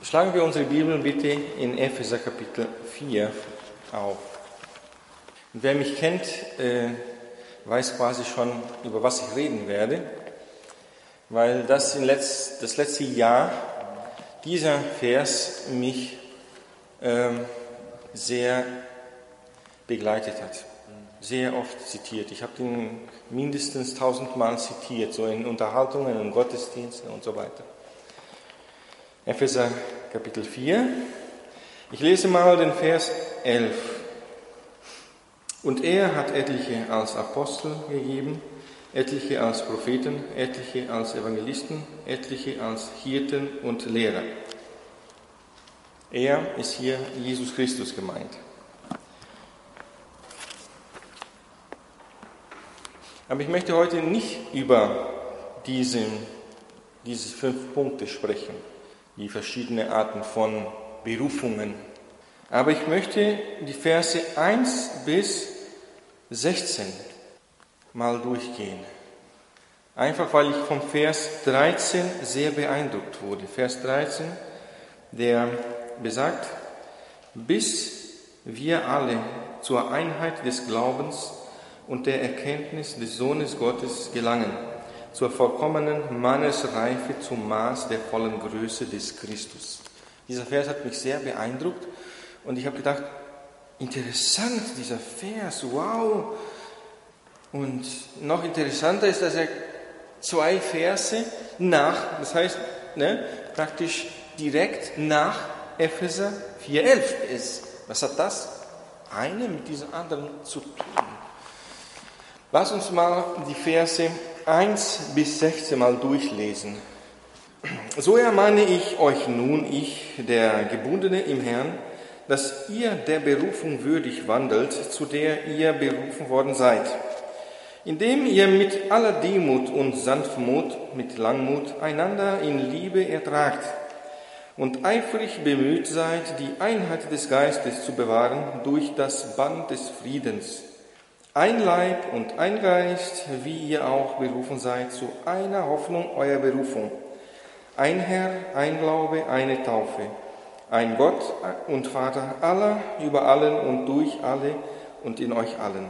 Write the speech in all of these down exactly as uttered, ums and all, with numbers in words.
Schlagen wir unsere Bibel bitte in Epheser Kapitel vier auf. Und wer mich kennt, äh, weiß quasi schon, über was ich reden werde, weil das, in letz, das letzte Jahr, dieser Vers mich ähm, sehr begleitet hat, sehr oft zitiert. Ich habe ihn mindestens tausendmal zitiert, so in Unterhaltungen, in Gottesdiensten und so weiter. Epheser Kapitel vier. Ich lese mal den Vers elf. Und er hat etliche als Apostel gegeben, etliche als Propheten, etliche als Evangelisten, etliche als Hirten und Lehrer. Er ist hier Jesus Christus gemeint. Aber ich möchte heute nicht über diesen, diese fünf Punkte sprechen, die verschiedenen Arten von Berufungen. Aber ich möchte die Verse eins bis sechzehn mal durchgehen. Einfach weil ich vom Vers dreizehn sehr beeindruckt wurde. Vers dreizehn, der besagt, bis wir alle zur Einheit des Glaubens und der Erkenntnis des Sohnes Gottes gelangen, zur vollkommenen Mannesreife zum Maß der vollen Größe des Christus. Dieser Vers hat mich sehr beeindruckt und ich habe gedacht, interessant, dieser Vers, wow. Und noch interessanter ist, dass er zwei Verse nach, das heißt ne, praktisch direkt nach Epheser vier elf ist. Was hat das eine mit diesem anderen zu tun? Lass uns mal die Verse eins bis sechzehn mal durchlesen. So ermahne ich euch nun, ich, der Gebundene im Herrn, dass ihr der Berufung würdig wandelt, zu der ihr berufen worden seid, indem ihr mit aller Demut und Sanftmut, mit Langmut einander in Liebe ertragt und eifrig bemüht seid, die Einheit des Geistes zu bewahren durch das Band des Friedens. Ein Leib und ein Geist, wie ihr auch berufen seid, zu einer Hoffnung eurer Berufung. Ein Herr, ein Glaube, eine Taufe. Ein Gott und Vater aller, über allen und durch alle und in euch allen.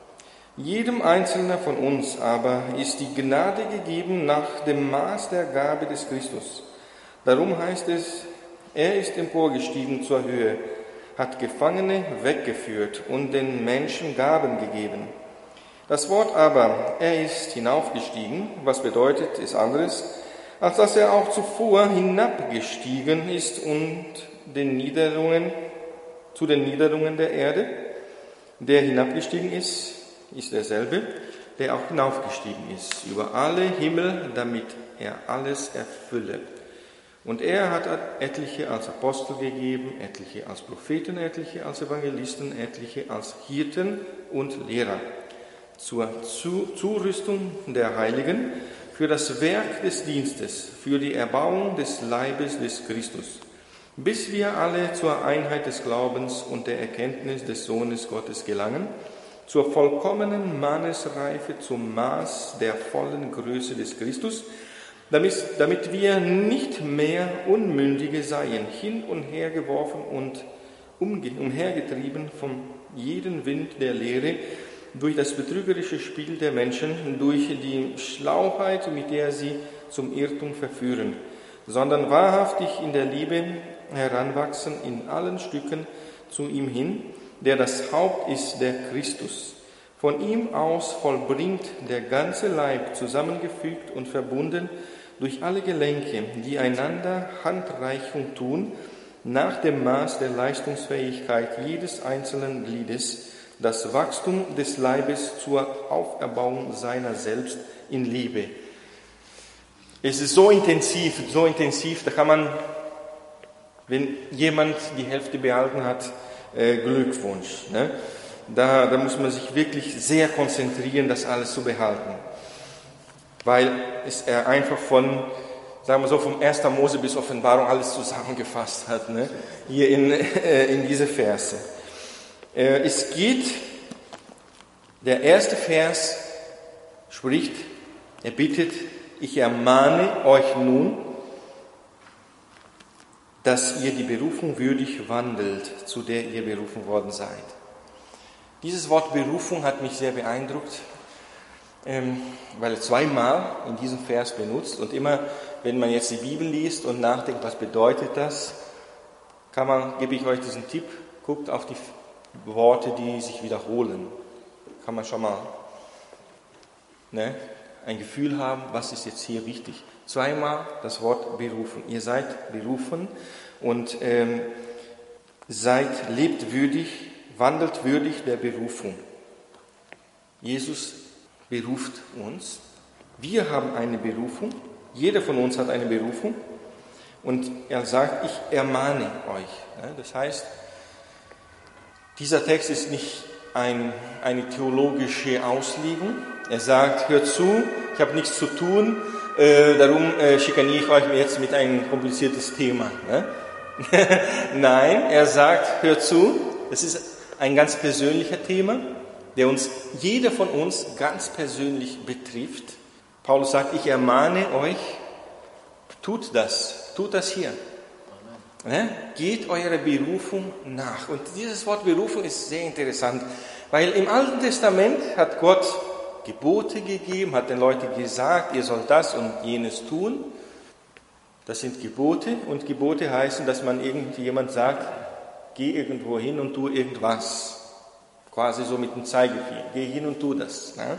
Jedem Einzelnen von uns aber ist die Gnade gegeben nach dem Maß der Gabe des Christus. Darum heißt es, er ist emporgestiegen zur Höhe, hat Gefangene weggeführt und den Menschen Gaben gegeben. Das Wort aber, er ist hinaufgestiegen, was bedeutet, ist anderes, als dass er auch zuvor hinabgestiegen ist und den Niederungen, zu den Niederungen der Erde. Der hinabgestiegen ist, ist derselbe, der auch hinaufgestiegen ist, über alle Himmel, damit er alles erfülle. Und er hat etliche als Apostel gegeben, etliche als Propheten, etliche als Evangelisten, etliche als Hirten und Lehrer, zur Zurüstung der Heiligen, für das Werk des Dienstes, für die Erbauung des Leibes des Christus, bis wir alle zur Einheit des Glaubens und der Erkenntnis des Sohnes Gottes gelangen, zur vollkommenen Mannesreife zum Maß der vollen Größe des Christus, damit, damit wir nicht mehr Unmündige seien, hin und her geworfen und umge- umhergetrieben von jedem Wind der Lehre, durch das betrügerische Spiel der Menschen, durch die Schlauheit, mit der sie zum Irrtum verführen, sondern wahrhaftig in der Liebe heranwachsen in allen Stücken zu ihm hin, der das Haupt ist, der Christus. Von ihm aus vollbringt der ganze Leib, zusammengefügt und verbunden durch alle Gelenke, die einander Handreichung tun, nach dem Maß der Leistungsfähigkeit jedes einzelnen Gliedes, das Wachstum des Leibes zur Auferbauung seiner selbst in Liebe. Es ist so intensiv, so intensiv, da kann man, wenn jemand die Hälfte behalten hat, äh, Glückwunsch. Ne? Da, da muss man sich wirklich sehr konzentrieren, das alles zu behalten. Weil es er einfach von, sagen wir so, vom ersten Mose bis Offenbarung alles zusammengefasst hat, ne? Hier in, äh, in diese Verse. Äh, es geht, der erste Vers spricht, er bittet, ich ermahne euch nun, dass ihr die Berufung würdig wandelt, zu der ihr berufen worden seid. Dieses Wort Berufung hat mich sehr beeindruckt, weil er zweimal in diesem Vers benutzt. Und immer, wenn man jetzt die Bibel liest und nachdenkt, was bedeutet das, kann man, gebe ich euch diesen Tipp, guckt auf die Worte, die sich wiederholen. Kann man schon mal ne, ein Gefühl haben, was ist jetzt hier wichtig. Zweimal das Wort berufen. Ihr seid berufen und ähm, seid, lebt würdig, wandelt würdig der Berufung. Jesus beruft uns. Wir haben eine Berufung. Jeder von uns hat eine Berufung. Und er sagt, ich ermahne euch. Das heißt, dieser Text ist nicht ein, eine theologische Auslegung. Er sagt, hört zu, ich habe nichts zu tun, äh, darum äh, schikaniere ich euch jetzt mit einem kompliziertes Thema. Ne? Nein, er sagt, hört zu, das ist ein ganz persönlicher Thema, der uns, jeder von uns ganz persönlich betrifft. Paulus sagt, ich ermahne euch, tut das, tut das hier. Ne? Geht eurer Berufung nach. Und dieses Wort Berufung ist sehr interessant, weil im Alten Testament hat Gott Gebote gegeben, hat den Leuten gesagt, ihr sollt das und jenes tun. Das sind Gebote und Gebote heißen, dass man irgendjemand sagt, geh irgendwo hin und tu irgendwas. Quasi so mit dem Zeigefinger. Geh hin und tu das. Ne?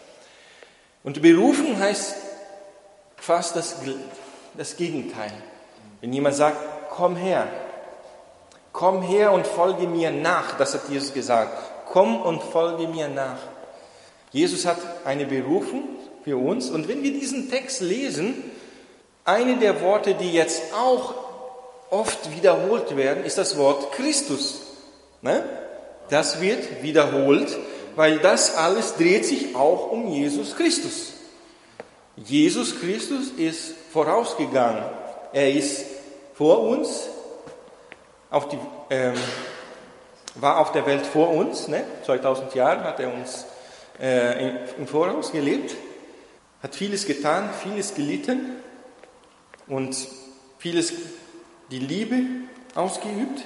Und Berufung heißt fast das, das Gegenteil. Wenn jemand sagt, komm her, komm her und folge mir nach, das hat Jesus gesagt. Komm und folge mir nach. Jesus hat eine Berufung für uns und wenn wir diesen Text lesen, eine der Worte, die jetzt auch oft wiederholt werden, ist das Wort Christus. Ne? Das wird wiederholt, weil das alles dreht sich auch um Jesus Christus. Jesus Christus ist vorausgegangen. Er ist vor uns, auf die, ähm, war auf der Welt vor uns. Ne? zweitausend Jahre hat er uns äh, im Voraus gelebt, hat vieles getan, vieles gelitten und vieles die Liebe ausgeübt,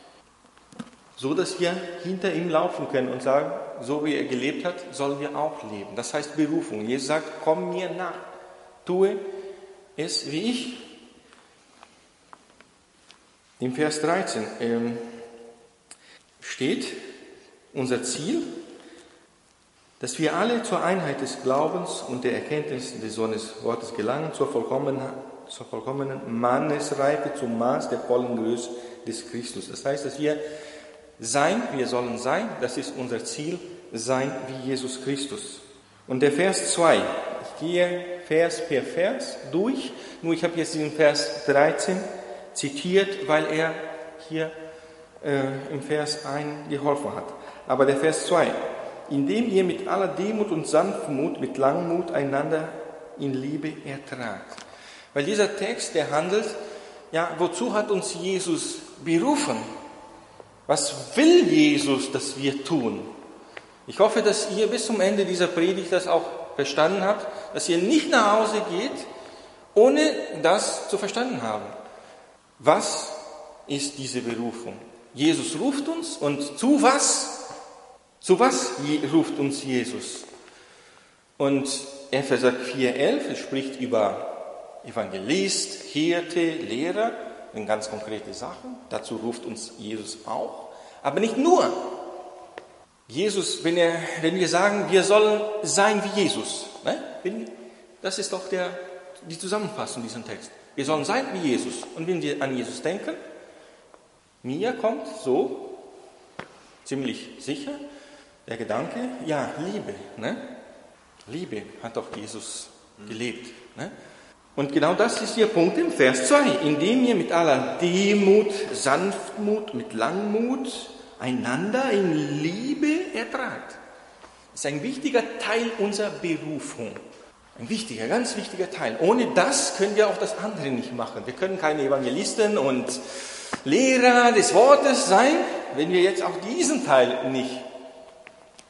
so dass wir hinter ihm laufen können und sagen, so wie er gelebt hat, sollen wir auch leben. Das heißt Berufung. Jesus sagt, komm mir nach, tue es wie ich. Im Vers dreizehn ähm, steht unser Ziel, dass wir alle zur Einheit des Glaubens und der Erkenntnis des Sohnes Gottes gelangen, zur vollkommenen, zur vollkommenen Mannesreife, zum Maß der vollen Größe des Christus. Das heißt, dass wir sein, wir sollen sein, das ist unser Ziel, sein wie Jesus Christus. Und der Vers zwei, ich gehe Vers per Vers durch, nur ich habe jetzt den Vers dreizehn zitiert, weil er hier äh, im Vers eins geholfen hat. Aber der Vers zwei, indem ihr mit aller Demut und Sanftmut, mit Langmut einander in Liebe ertragt. Weil dieser Text, der handelt, ja, wozu hat uns Jesus berufen? Was will Jesus, dass wir tun? Ich hoffe, dass ihr bis zum Ende dieser Predigt das auch verstanden habt, dass ihr nicht nach Hause geht, ohne das zu verstanden haben. Was ist diese Berufung? Jesus ruft uns und zu was? Zu was ruft uns Jesus? Und Epheser vier elf spricht über Evangelist, Hirte, Lehrer, ganz konkrete Sachen. Dazu ruft uns Jesus auch. Aber nicht nur. Jesus, wenn, er, wenn wir sagen, wir sollen sein wie Jesus, ne? Das ist doch der, die Zusammenfassung dieses Text. Wir sollen sein wie Jesus. Und wenn wir an Jesus denken, mir kommt so ziemlich sicher der Gedanke, ja, Liebe. Ne? Liebe hat doch Jesus gelebt. Ne? Und genau das ist Ihr Punkt im Vers zwei. Indem ihr mit aller Demut, Sanftmut, mit Langmut einander in Liebe ertragt. Das ist ein wichtiger Teil unserer Berufung. Ein wichtiger, ganz wichtiger Teil. Ohne das können wir auch das andere nicht machen. Wir können keine Evangelisten und Lehrer des Wortes sein, wenn wir jetzt auch diesen Teil nicht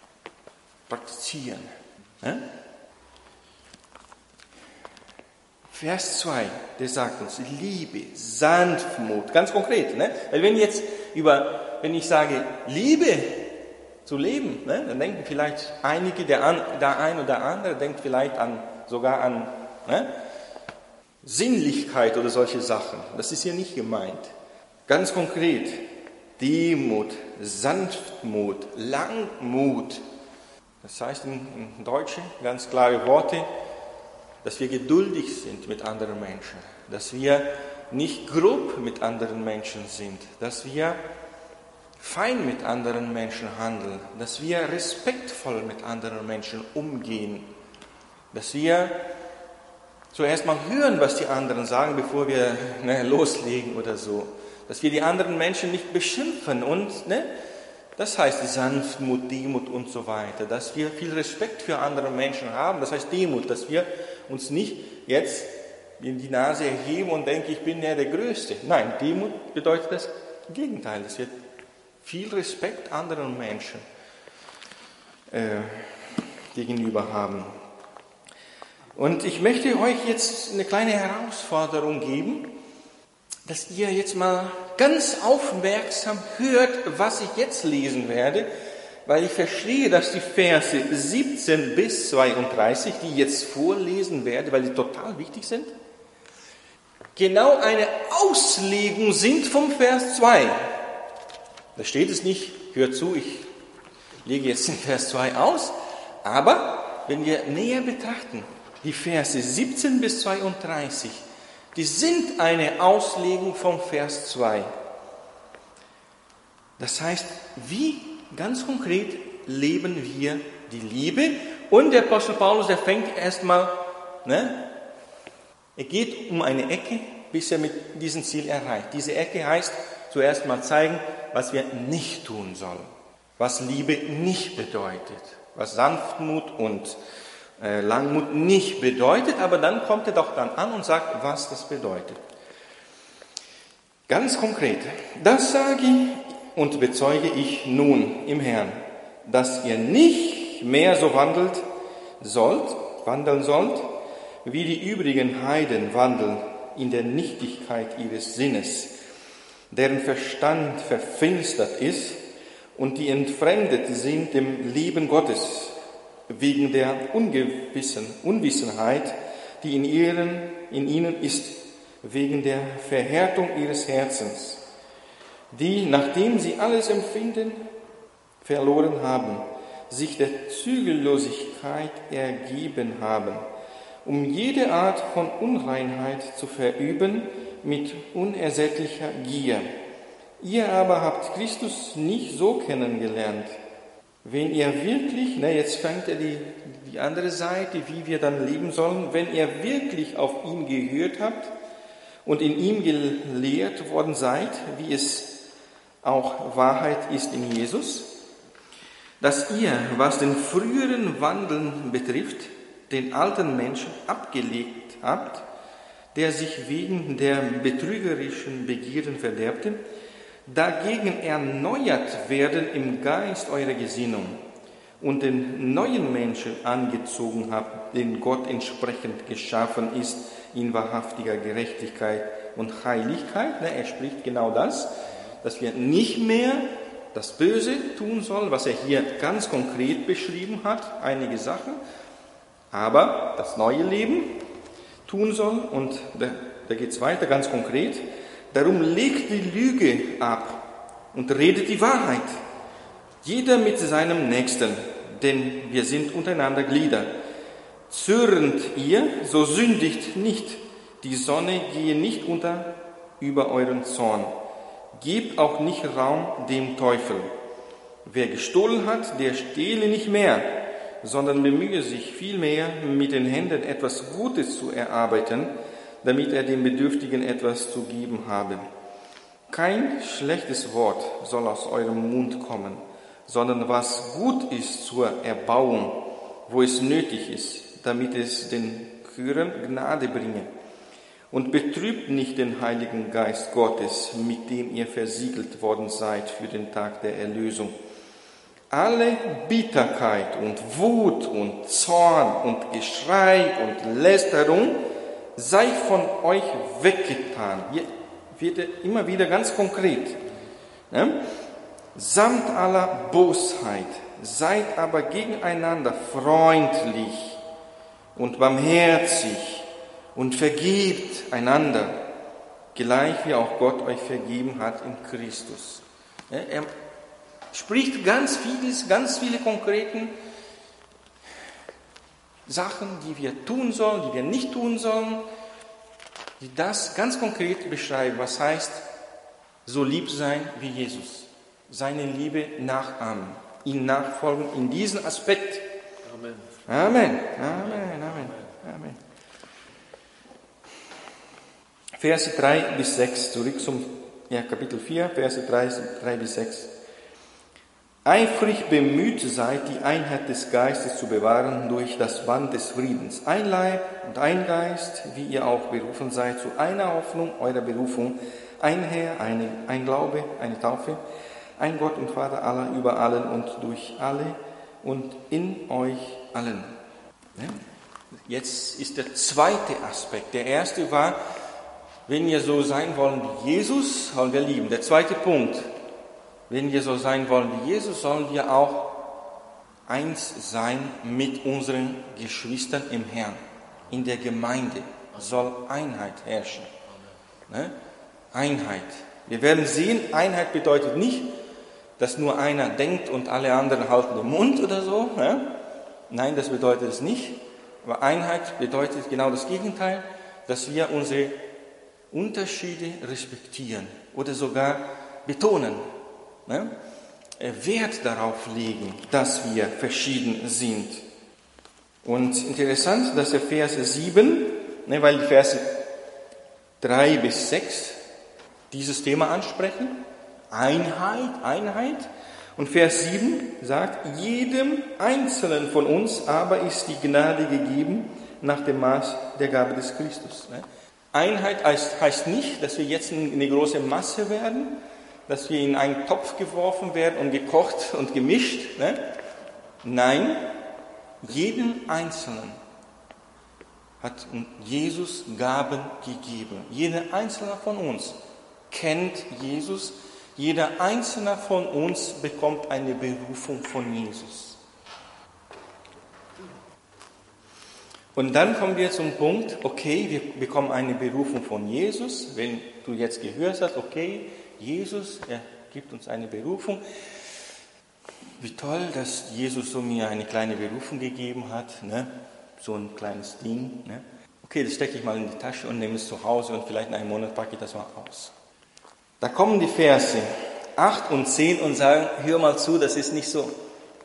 praktizieren. Vers zwei, der sagt uns Liebe, Sanftmut, ganz konkret. Ne? Weil wenn jetzt über, wenn ich sage Liebe zu leben, ne, dann denken vielleicht einige, der, an, der ein oder andere denkt vielleicht an, sogar an ne, Sinnlichkeit oder solche Sachen. Das ist hier nicht gemeint. Ganz konkret, Demut, Sanftmut, Langmut. Das heißt in Deutschen ganz klare Worte, dass wir geduldig sind mit anderen Menschen, dass wir nicht grob mit anderen Menschen sind, dass wir fein mit anderen Menschen handeln, dass wir respektvoll mit anderen Menschen umgehen, dass wir zuerst mal hören, was die anderen sagen, bevor wir ne, loslegen oder so, dass wir die anderen Menschen nicht beschimpfen und ne, das heißt Sanftmut, Demut und so weiter, dass wir viel Respekt für andere Menschen haben, das heißt Demut, dass wir uns nicht jetzt in die Nase erheben und denken, ich bin ja der Größte. Nein, Demut bedeutet das Gegenteil, dass wir viel Respekt anderen Menschen äh, gegenüber haben. Und ich möchte euch jetzt eine kleine Herausforderung geben, dass ihr jetzt mal ganz aufmerksam hört, was ich jetzt lesen werde, weil ich verstehe, dass die Verse siebzehn bis zweiunddreißig, die ich jetzt vorlesen werde, weil die total wichtig sind, genau eine Auslegung sind vom Vers zwei. Da steht es nicht, hört zu, ich lege jetzt den Vers zwei aus, aber wenn wir näher betrachten, die Verse siebzehn bis zweiunddreißig, die sind eine Auslegung vom Vers zwei. Das heißt, wie ganz konkret leben wir die Liebe? Und der Apostel Paulus, der fängt erstmal, ne, er geht um eine Ecke, bis er mit diesem Ziel erreicht. Diese Ecke heißt, zuerst mal zeigen, was wir nicht tun sollen, was Liebe nicht bedeutet, was Sanftmut und äh, Langmut nicht bedeutet, aber dann kommt er doch dann an und sagt, was das bedeutet. Ganz konkret, das sage ich und bezeuge ich nun im Herrn, dass ihr nicht mehr so wandelt sollt, wandeln sollt, wie die übrigen Heiden wandeln in der Nichtigkeit ihres Sinnes, deren Verstand verfinstert ist und die entfremdet sind dem Leben Gottes, wegen der Ungewissen, Unwissenheit, die in, ihren, in ihnen ist, wegen der Verhärtung ihres Herzens, die, nachdem sie alles Empfinden verloren haben, sich der Zügellosigkeit ergeben haben, um jede Art von Unreinheit zu verüben mit unersättlicher Gier. Ihr aber habt Christus nicht so kennengelernt. Wenn ihr wirklich, na jetzt fängt er die, die andere Seite, wie wir dann leben sollen, wenn ihr wirklich auf ihn gehört habt und in ihm gelehrt worden seid, wie es auch Wahrheit ist in Jesus, dass ihr, was den früheren Wandeln betrifft, den alten Menschen abgelegt habt, der sich wegen der betrügerischen Begierden verderbte, dagegen erneuert werden im Geist eurer Gesinnung und den neuen Menschen angezogen habt, den Gott entsprechend geschaffen ist in wahrhaftiger Gerechtigkeit und Heiligkeit. Er spricht genau das, dass wir nicht mehr das Böse tun sollen, was er hier ganz konkret beschrieben hat, einige Sachen, aber das neue Leben tun sollen. Und da, da geht es weiter, ganz konkret. Darum legt die Lüge ab und redet die Wahrheit, jeder mit seinem Nächsten, denn wir sind untereinander Glieder. Zürnt ihr, so sündigt nicht, die Sonne gehe nicht unter über euren Zorn. Gebt auch nicht Raum dem Teufel. Wer gestohlen hat, der stehle nicht mehr, sondern bemühe sich vielmehr, mit den Händen etwas Gutes zu erarbeiten, damit er dem Bedürftigen etwas zu geben habe. Kein schlechtes Wort soll aus eurem Mund kommen, sondern was gut ist zur Erbauung, wo es nötig ist, damit es den Hörern Gnade bringe. Und betrübt nicht den Heiligen Geist Gottes, mit dem ihr versiegelt worden seid für den Tag der Erlösung. Alle Bitterkeit und Wut und Zorn und Geschrei und Lästerung sei von euch weggetan. Hier wird er immer wieder ganz konkret. Ne? Samt aller Bosheit, seid aber gegeneinander freundlich und barmherzig und vergebt einander, gleich wie auch Gott euch vergeben hat in Christus. Ne? Er spricht ganz vieles, ganz viele konkreten Sachen, die wir tun sollen, die wir nicht tun sollen, die das ganz konkret beschreiben, was heißt, so lieb sein wie Jesus, seine Liebe nachahmen, ihm nachfolgen in diesem Aspekt. Amen. Amen. Amen. Amen. Amen. Verse drei bis sechs, zurück zum ja, Kapitel vier, Verse drei bis sechs. Eifrig bemüht seid, die Einheit des Geistes zu bewahren durch das Band des Friedens. Ein Leib und ein Geist, wie ihr auch berufen seid, zu einer Hoffnung eurer Berufung. Ein Herr, eine, ein Glaube, eine Taufe, ein Gott und Vater aller, über allen und durch alle und in euch allen. Jetzt ist der zweite Aspekt. Der erste war, wenn wir so sein wollen wie Jesus, sollen wir lieben. Der zweite Punkt. Wenn wir so sein wollen wie Jesus, sollen wir auch eins sein mit unseren Geschwistern im Herrn. In der Gemeinde soll Einheit herrschen. Ne? Einheit. Wir werden sehen, Einheit bedeutet nicht, dass nur einer denkt und alle anderen halten den Mund oder so. Ne? Nein, das bedeutet es nicht. Aber Einheit bedeutet genau das Gegenteil, dass wir unsere Unterschiede respektieren oder sogar betonen. Ne? Wert darauf legen, dass wir verschieden sind. Und interessant, dass der Vers sieben, ne, weil die Verse drei bis sechs dieses Thema ansprechen, Einheit, Einheit. Und Vers sieben sagt, jedem Einzelnen von uns aber ist die Gnade gegeben nach dem Maß der Gabe des Christus. Ne? Einheit heißt, heißt nicht, dass wir jetzt eine große Masse werden, dass wir in einen Topf geworfen werden und gekocht und gemischt. Ne? Nein, jedem Einzelnen hat Jesus Gaben gegeben. Jeder Einzelne von uns kennt Jesus. Jeder Einzelne von uns bekommt eine Berufung von Jesus. Und dann kommen wir zum Punkt, okay, wir bekommen eine Berufung von Jesus. Wenn du jetzt gehört hast, okay, Jesus, er gibt uns eine Berufung. Wie toll, dass Jesus so mir eine kleine Berufung gegeben hat, ne? So ein kleines Ding. Ne? Okay, das stecke ich mal in die Tasche und nehme es zu Hause und vielleicht in einem Monat packe ich das mal aus. Da kommen die Verse acht und zehn und sagen, hör mal zu, das ist nicht so.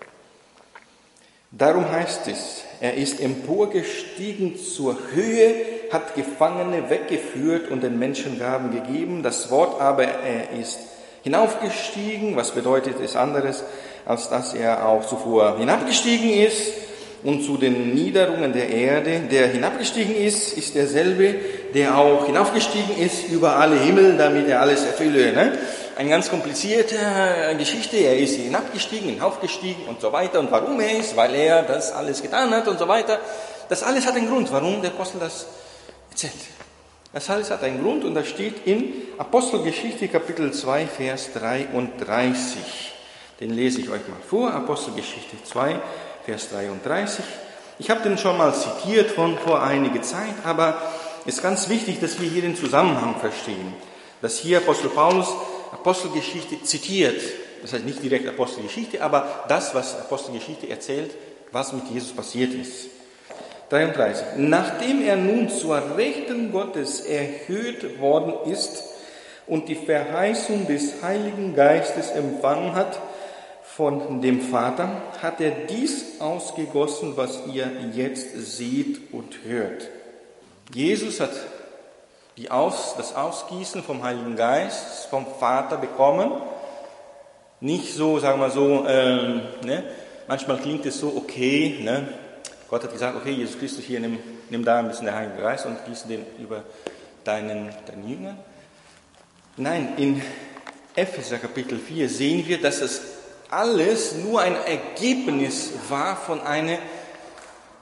Darum heißt es, er ist emporgestiegen zur Höhe, hat Gefangene weggeführt und den Menschen Gaben gegeben. Das Wort aber, er ist hinaufgestiegen, was bedeutet es anderes, als dass er auch zuvor hinabgestiegen ist und zu den Niederungen der Erde. Der hinabgestiegen ist, ist derselbe, der auch hinaufgestiegen ist über alle Himmel, damit er alles erfülle. Ne? Eine ganz komplizierte Geschichte. Er ist hinabgestiegen, hinaufgestiegen und so weiter. Und warum er ist? Weil er das alles getan hat und so weiter. Das alles hat einen Grund, warum der Apostel das erzählt. Das alles hat einen Grund und das steht in Apostelgeschichte Kapitel zwei, Vers dreiunddreißig. Den lese ich euch mal vor. Apostelgeschichte zwei, Vers dreiunddreißig. Ich habe den schon mal zitiert von vor einiger Zeit, aber es ist ganz wichtig, dass wir hier den Zusammenhang verstehen. Dass hier Apostel Paulus Apostelgeschichte zitiert. Das heißt nicht direkt Apostelgeschichte, aber das, was Apostelgeschichte erzählt, was mit Jesus passiert ist. dreiunddreißig. Nachdem er nun zur Rechten Gottes erhöht worden ist und die Verheißung des Heiligen Geistes empfangen hat von dem Vater, hat er dies ausgegossen, was ihr jetzt seht und hört. Jesus hat die Aus, das Ausgießen vom Heiligen Geist vom Vater bekommen. Nicht so, sagen wir so, ähm, ne? Manchmal klingt es so, okay, ne? Gott hat gesagt, okay, Jesus Christus, hier, nimm, nimm da ein bisschen den Heiligen Geist und gieße den über deinen, deinen Jünger. Nein, in Epheser Kapitel vier sehen wir, dass es alles nur ein Ergebnis war von einer,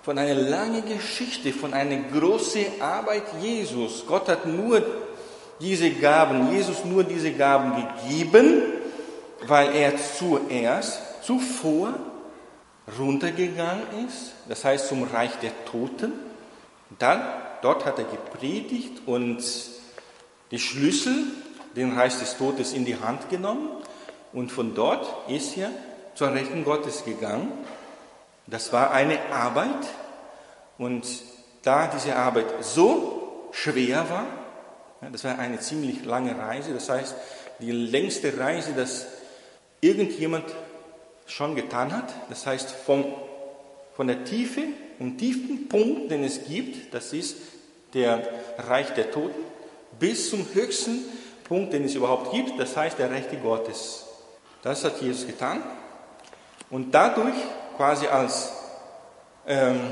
von einer langen Geschichte, von einer großen Arbeit Jesus. Gott hat nur diese Gaben, Jesus nur diese Gaben gegeben, weil er zuerst, zuvor runtergegangen ist, das heißt zum Reich der Toten. Dann, dort hat er gepredigt und die Schlüssel, den Reich des Todes in die Hand genommen. Und von dort ist er zur Rechten Gottes gegangen. Das war eine Arbeit. Und da diese Arbeit so schwer war, das war eine ziemlich lange Reise, das heißt, die längste Reise, dass irgendjemand schon getan hat, das heißt, vom, von der Tiefe, vom tiefsten Punkt, den es gibt, das ist der Reich der Toten, bis zum höchsten Punkt, den es überhaupt gibt, das heißt, der Rechte Gottes. Das hat Jesus getan. Und dadurch, quasi als ähm,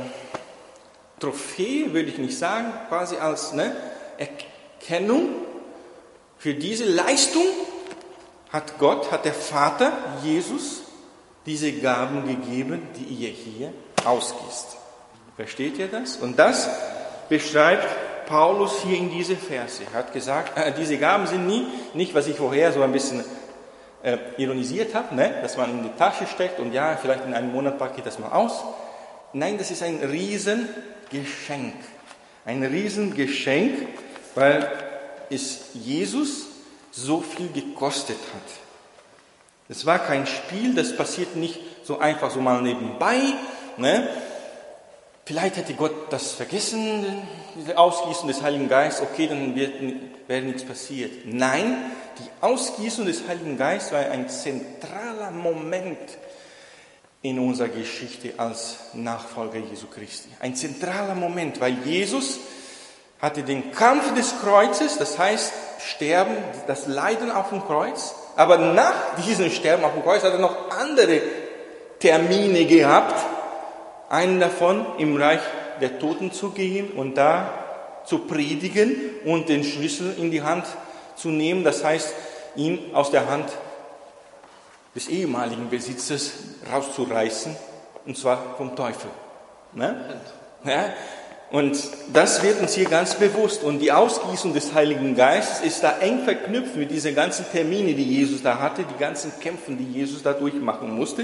Trophäe, würde ich nicht sagen, quasi als ne, Erkennung für diese Leistung, hat Gott, hat der Vater, Jesus, diese Gaben gegeben, die ihr hier ausgießt. Versteht ihr das? Und das beschreibt Paulus hier in diese Verse. Er hat gesagt, äh, diese Gaben sind nie, nicht, was ich vorher so ein bisschen äh, ironisiert habe, ne? Dass man in die Tasche steckt und ja, vielleicht in einem Monat packe ich das mal aus. Nein, das ist ein Riesengeschenk. Ein Riesengeschenk, weil es Jesus so viel gekostet hat. Es war kein Spiel, das passiert nicht so einfach so mal nebenbei. Ne? Vielleicht hätte Gott das vergessen, diese Ausgießung des Heiligen Geistes, okay, dann wird, wäre nichts passiert. Nein, die Ausgießung des Heiligen Geistes war ein zentraler Moment in unserer Geschichte als Nachfolger Jesu Christi. Ein zentraler Moment, weil Jesus hatte den Kampf des Kreuzes, das heißt Sterben, das Leiden auf dem Kreuz, aber nach diesem Sterben auf dem Kreuz hat er noch andere Termine gehabt, einen davon im Reich der Toten zu gehen und da zu predigen und den Schlüssel in die Hand zu nehmen, das heißt, ihn aus der Hand des ehemaligen Besitzers rauszureißen, und zwar vom Teufel. Ne? Ja? Und das wird uns hier ganz bewusst. Und die Ausgießung des Heiligen Geistes ist da eng verknüpft mit diesen ganzen Termine, die Jesus da hatte, die ganzen Kämpfe, die Jesus da durchmachen musste.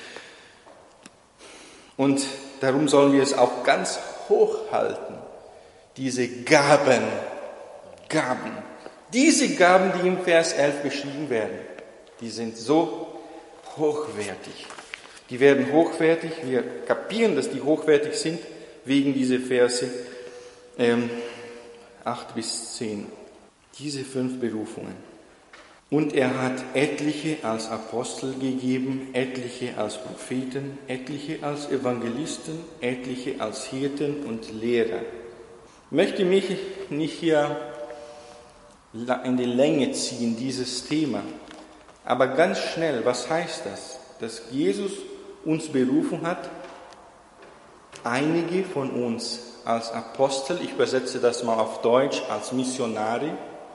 Und darum sollen wir es auch ganz hoch halten. Diese Gaben, Gaben, diese Gaben, die im Vers elf beschrieben werden, die sind so hochwertig. Die werden hochwertig, wir kapieren, dass die hochwertig sind, wegen dieser Verse ähm, acht bis zehn. Diese fünf Berufungen. Und er hat etliche als Apostel gegeben, etliche als Propheten, etliche als Evangelisten, etliche als Hirten und Lehrer. Ich möchte mich nicht hier in die Länge ziehen, dieses Thema. Aber ganz schnell, was heißt das? Dass Jesus uns berufen hat, einige von uns als Apostel, ich übersetze das mal auf Deutsch, als Missionare,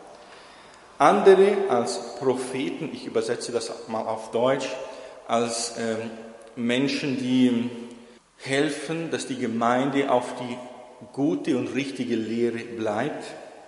andere als Propheten, ich übersetze das mal auf Deutsch, als ähm, Menschen, die helfen, dass die Gemeinde auf die gute und richtige Lehre bleibt,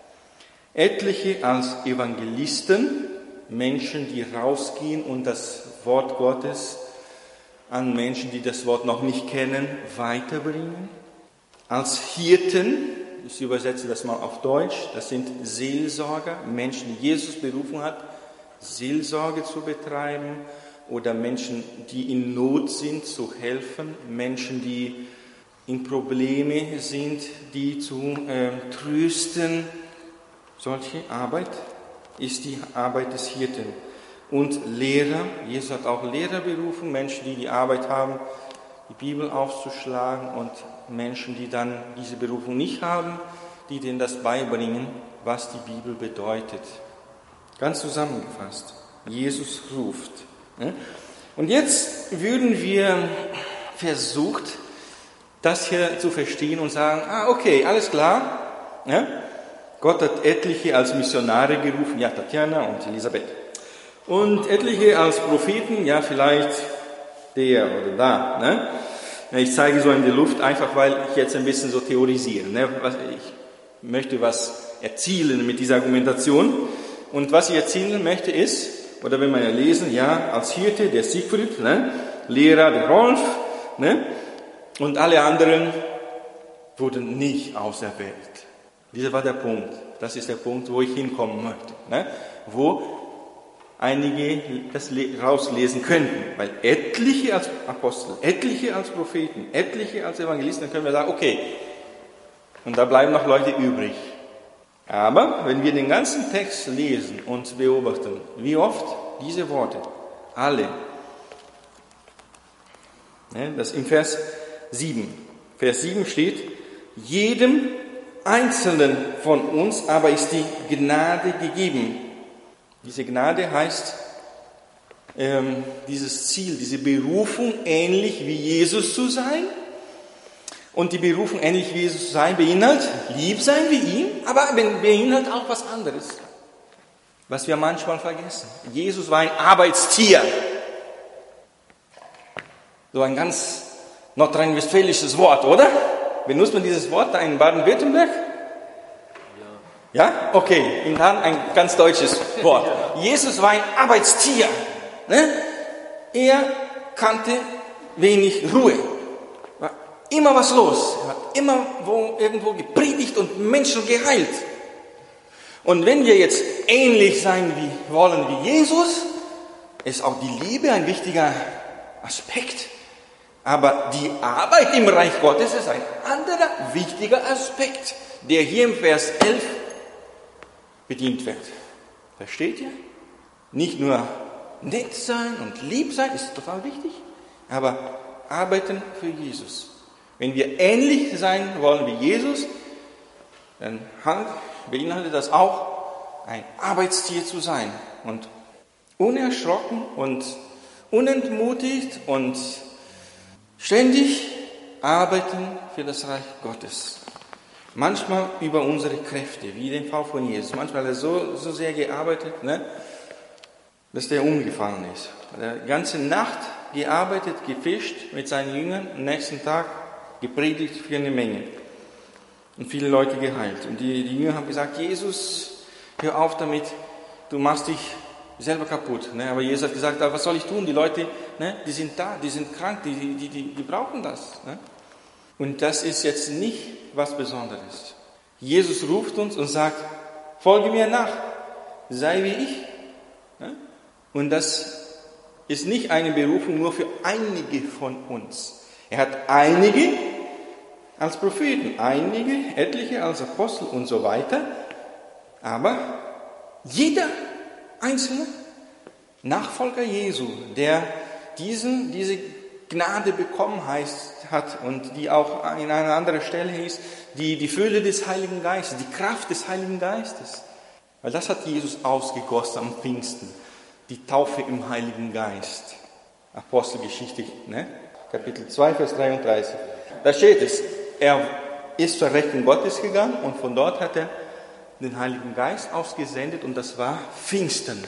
etliche als Evangelisten, Menschen, die rausgehen und das Wort Gottes an Menschen, die das Wort noch nicht kennen, weiterbringen. Als Hirten, ich übersetze das mal auf Deutsch, das sind Seelsorger, Menschen, die Jesus berufen hat, Seelsorge zu betreiben oder Menschen, die in Not sind, zu helfen, Menschen, die in Probleme sind, die zu äh, trösten. Solche Arbeit ist die Arbeit des Hirten. Und Lehrer, Jesus hat auch Lehrer berufen, Menschen, die die Arbeit haben, die Bibel aufzuschlagen, und Menschen, die dann diese Berufung nicht haben, die denen das beibringen, was die Bibel bedeutet. Ganz zusammengefasst, Jesus ruft. Und jetzt würden wir versucht, das hier zu verstehen und sagen, ah, okay, alles klar, ja? Gott hat etliche als Missionare gerufen, ja, Tatjana und Elisabeth. Und etliche als Propheten, ja, vielleicht der oder da. Ne? Ich zeige so in die Luft, einfach weil ich jetzt ein bisschen so theorisiere. Ich möchte was erzielen mit dieser Argumentation. Und was ich erzielen möchte ist, oder wenn wir ja lesen, ja, als Hirte der Siegfried, ne, Lehrer der Rolf, ne, und alle anderen wurden nicht auserwählt. Dieser war der Punkt. Das ist der Punkt, wo ich hinkommen möchte. Ne, wo einige das rauslesen könnten. Weil etliche als Apostel, etliche als Propheten, etliche als Evangelisten, dann können wir sagen, okay, und da bleiben noch Leute übrig. Aber wenn wir den ganzen Text lesen und beobachten, wie oft diese Worte, alle, ne, das im Vers sieben. Vers sieben steht, jedem Einzelnen von uns aber ist die Gnade gegeben. Diese Gnade heißt, ähm, dieses Ziel, diese Berufung, ähnlich wie Jesus zu sein. Und die Berufung, ähnlich wie Jesus zu sein, beinhaltet lieb sein wie ihm, aber beinhaltet auch was anderes, was wir manchmal vergessen. Jesus war ein Arbeitstier. So ein ganz nordrhein-westfälisches Wort, oder? Benutzt man dieses Wort da in Baden-Württemberg? Ja. Ja? Okay, in Hahn ein ganz deutsches Wort. Ja. Jesus war ein Arbeitstier. Ne? Er kannte wenig Ruhe. War immer was los. Er hat immer wo, irgendwo gepredigt und Menschen geheilt. Und wenn wir jetzt ähnlich sein wie, wollen wie Jesus, ist auch die Liebe ein wichtiger Aspekt. Aber die Arbeit im Reich Gottes ist ein anderer wichtiger Aspekt, der hier im Vers elf bedient wird. Versteht ihr? Nicht nur nett sein und lieb sein, ist total wichtig, aber arbeiten für Jesus. Wenn wir ähnlich sein wollen wie Jesus, dann beinhaltet das auch, ein Arbeitstier zu sein und unerschrocken und unentmutigt und ständig arbeiten für das Reich Gottes. Manchmal über unsere Kräfte, wie den Fall von Jesus. Manchmal hat er so, so sehr gearbeitet, ne, dass der umgefallen ist. Er hat die ganze Nacht gearbeitet, gefischt mit seinen Jüngern, am nächsten Tag gepredigt für eine Menge. Und viele Leute geheilt. Und die, die Jünger haben gesagt, Jesus, hör auf damit, du machst dich selber kaputt. Ne? Aber Jesus hat gesagt, was soll ich tun? Die Leute, ne, die sind da, die sind krank, die, die, die, die brauchen das. Ne? Und das ist jetzt nicht was Besonderes. Jesus ruft uns und sagt, folge mir nach, sei wie ich. Ne? Und das ist nicht eine Berufung nur für einige von uns. Er hat einige als Propheten, einige, etliche als Apostel und so weiter. Aber jeder Einzelne Nachfolger Jesu, der diesen, diese Gnade bekommen heißt, hat und die auch in einer anderen Stelle hieß, die, die Fülle des Heiligen Geistes, die Kraft des Heiligen Geistes. Weil das hat Jesus ausgegossen am Pfingsten, die Taufe im Heiligen Geist. Apostelgeschichte, ne? Kapitel zwei, Vers dreiunddreißig. Da steht es, er ist zur Rechten Gottes gegangen und von dort hat er den Heiligen Geist ausgesendet und das war Pfingsten.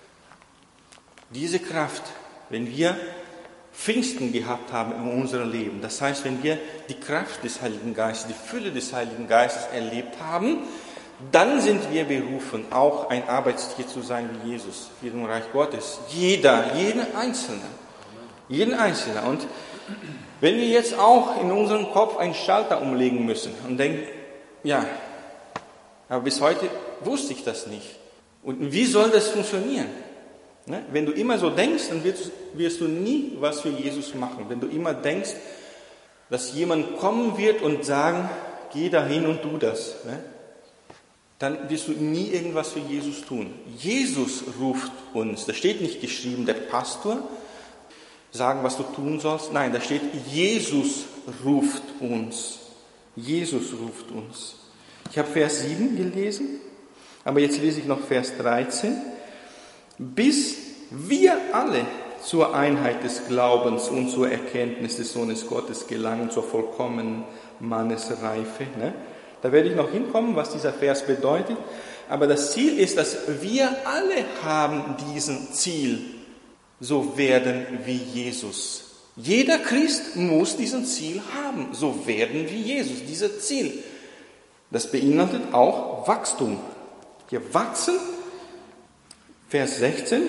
Diese Kraft, wenn wir Pfingsten gehabt haben in unserem Leben, das heißt, wenn wir die Kraft des Heiligen Geistes, die Fülle des Heiligen Geistes erlebt haben, dann sind wir berufen, auch ein Arbeitstier zu sein wie Jesus, für das Reich Gottes. Jeder, jeden Einzelne. Jeden Einzelnen. Und wenn wir jetzt auch in unserem Kopf einen Schalter umlegen müssen und denken, ja, aber bis heute wusste ich das nicht. Und wie soll das funktionieren? Ne? Wenn du immer so denkst, dann wirst, wirst du nie was für Jesus machen. Wenn du immer denkst, dass jemand kommen wird und sagen, geh dahin und tu das, ne? Dann wirst du nie irgendwas für Jesus tun. Jesus ruft uns. Da steht nicht geschrieben, der Pastor sagen, was du tun sollst. Nein, da steht, Jesus ruft uns. Jesus ruft uns. Ich habe Vers sieben gelesen, aber jetzt lese ich noch Vers dreizehn. Bis wir alle zur Einheit des Glaubens und zur Erkenntnis des Sohnes Gottes gelangen, zur vollkommenen Mannesreife. Ne? Da werde ich noch hinkommen, was dieser Vers bedeutet. Aber das Ziel ist, dass wir alle haben diesen Ziel, so werden wie Jesus. Jeder Christ muss diesen Ziel haben. So werden wie Jesus. Dieses Ziel. Das beinhaltet auch Wachstum. Wir wachsen. Vers sechzehn.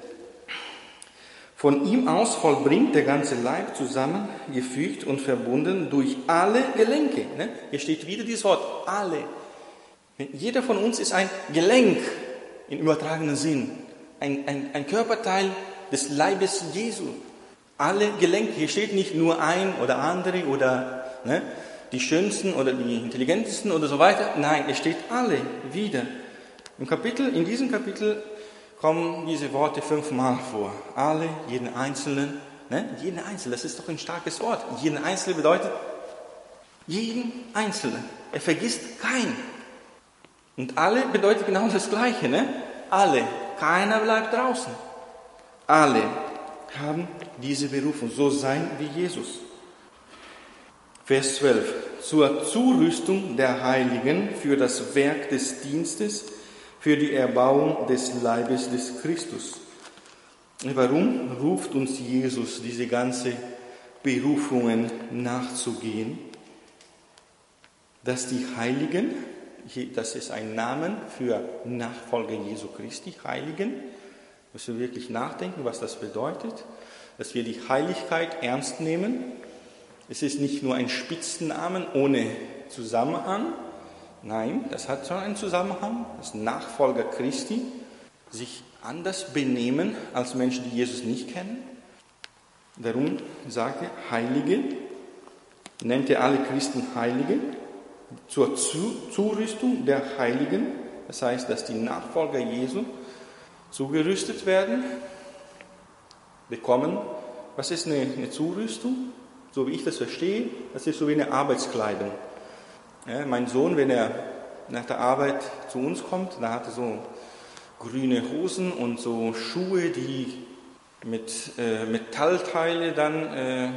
Von ihm aus vollbringt der ganze Leib zusammen, gefügt und verbunden durch alle Gelenke. Hier steht wieder dieses Wort, alle. Jeder von uns ist ein Gelenk im übertragenen Sinn. Ein, ein, ein Körperteil des Leibes Jesu. Alle Gelenke. Hier steht nicht nur ein oder andere oder ne, die schönsten oder die intelligentesten oder so weiter. Nein, es steht alle wieder. Im Kapitel, in diesem Kapitel kommen diese Worte fünfmal vor. Alle, jeden Einzelnen. Ne? Jeden Einzelnen, das ist doch ein starkes Wort. Jeden Einzelnen bedeutet jeden Einzelnen. Er vergisst keinen. Und alle bedeutet genau das Gleiche. Ne? Alle. Keiner bleibt draußen. Alle haben diese Berufung. So sein wie Jesus. Vers zwölf. Zur Zurüstung der Heiligen für das Werk des Dienstes, für die Erbauung des Leibes des Christus. Warum ruft uns Jesus, diese ganze Berufungen nachzugehen? Dass die Heiligen, das ist ein Name für Nachfolger Jesu Christi, Heiligen, müssen wir wirklich nachdenken, was das bedeutet, dass wir die Heiligkeit ernst nehmen. Es ist nicht nur ein Spitzennamen ohne Zusammenhang. Nein, das hat schon einen Zusammenhang, dass Nachfolger Christi sich anders benehmen als Menschen, die Jesus nicht kennen. Darum sagt er, Heilige, nennt er alle Christen Heilige, zur Zurüstung der Heiligen, das heißt, dass die Nachfolger Jesu zugerüstet werden, bekommen. Was ist eine, eine Zurüstung? So wie ich das verstehe, das ist so wie eine Arbeitskleidung. Ja, mein Sohn, wenn er nach der Arbeit zu uns kommt, da hat er so grüne Hosen und so Schuhe, die mit äh, Metallteile dann äh,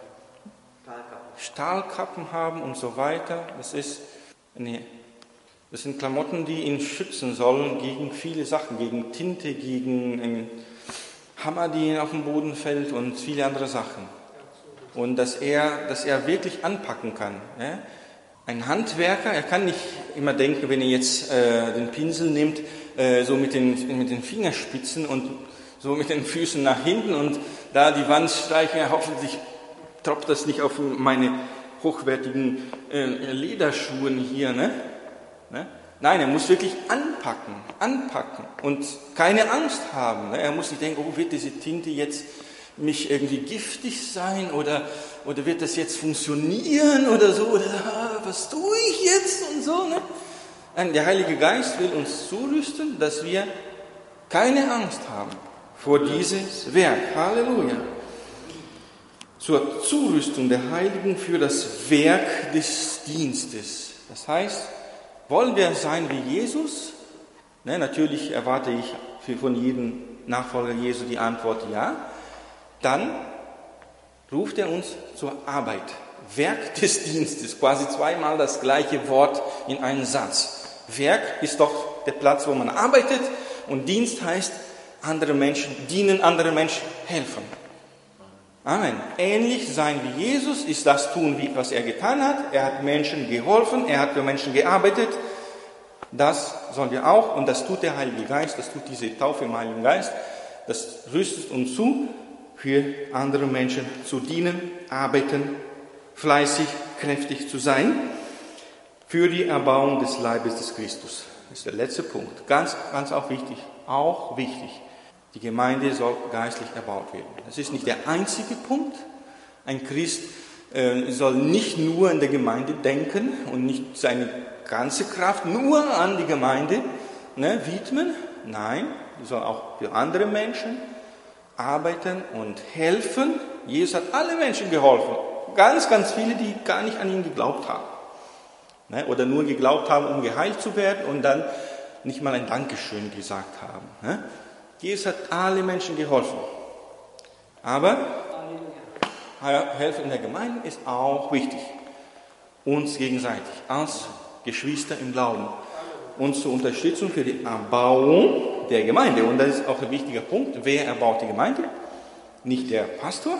Stahlkappen haben und so weiter. Das ist eine, das sind Klamotten, die ihn schützen sollen gegen viele Sachen, gegen Tinte, gegen einen Hammer, die ihn auf den Boden fällt und viele andere Sachen. Und dass er, dass er wirklich anpacken kann. Ja? Ein Handwerker, er kann nicht immer denken, wenn er jetzt äh, den Pinsel nimmt, äh, so mit den, mit den Fingerspitzen und so mit den Füßen nach hinten und da die Wand streichen, ja, hoffentlich tropft das nicht auf meine hochwertigen äh, Lederschuhe hier. Ne? Ne? Nein, er muss wirklich anpacken, anpacken und keine Angst haben. Ne? Er muss nicht denken, oh, wird diese Tinte jetzt mich irgendwie giftig sein oder, oder wird das jetzt funktionieren oder so, oder ah, was tue ich jetzt und so. Ne? Nein, der Heilige Geist will uns zurüsten, dass wir keine Angst haben vor dieses Werk. Halleluja. Zur Zurüstung der Heiligen für das Werk des Dienstes. Das heißt, wollen wir sein wie Jesus? Ne, natürlich erwarte ich für, von jedem Nachfolger Jesu die Antwort ja. Dann ruft er uns zur Arbeit. Werk des Dienstes, quasi zweimal das gleiche Wort in einem Satz. Werk ist doch der Platz, wo man arbeitet und Dienst heißt, andere Menschen dienen, andere Menschen helfen. Amen. Ähnlich sein wie Jesus ist das tun, was er getan hat. Er hat Menschen geholfen, er hat für Menschen gearbeitet. Das sollen wir auch und das tut der Heilige Geist, das tut diese Taufe im Heiligen Geist. Das rüstet uns zu, für andere Menschen zu dienen, arbeiten, fleißig, kräftig zu sein, für die Erbauung des Leibes des Christus. Das ist der letzte Punkt. Ganz, ganz auch wichtig, auch wichtig. Die Gemeinde soll geistlich erbaut werden. Das ist nicht der einzige Punkt. Ein Christ äh, soll nicht nur in der Gemeinde denken und nicht seine ganze Kraft nur an die Gemeinde ne, widmen. Nein, er soll auch für andere Menschen arbeiten und helfen. Jesus hat alle Menschen geholfen. Ganz, ganz viele, die gar nicht an ihn geglaubt haben. Ne, oder nur geglaubt haben, um geheilt zu werden und dann nicht mal ein Dankeschön gesagt haben. Ne? Jesus hat alle Menschen geholfen. Aber helfen in der Gemeinde ist auch wichtig. Uns gegenseitig, als Geschwister im Glauben. Uns zur Unterstützung für die Erbauung der Gemeinde. Und das ist auch ein wichtiger Punkt. Wer erbaut die Gemeinde? Nicht der Pastor,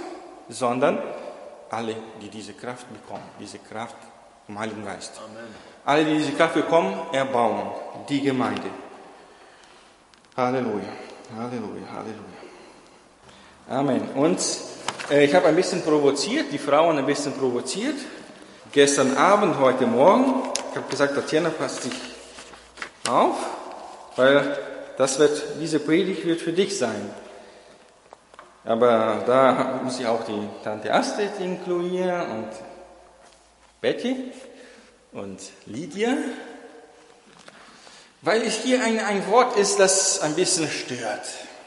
sondern alle, die diese Kraft bekommen, diese Kraft vom Heiligen Geist. Amen. Alle, die diese Kraft bekommen, erbauen die Gemeinde. Halleluja, Halleluja, Halleluja. Amen. Und äh, ich habe ein bisschen provoziert, die Frauen ein bisschen provoziert. Gestern Abend, heute Morgen, ich habe gesagt, Tatjana, passt dich auf, weil das wird, diese Predigt wird für dich sein. Aber da muss ich auch die Tante Astrid inkludieren und Betty und Lydia, weil es hier ein, ein Wort ist, das ein bisschen stört.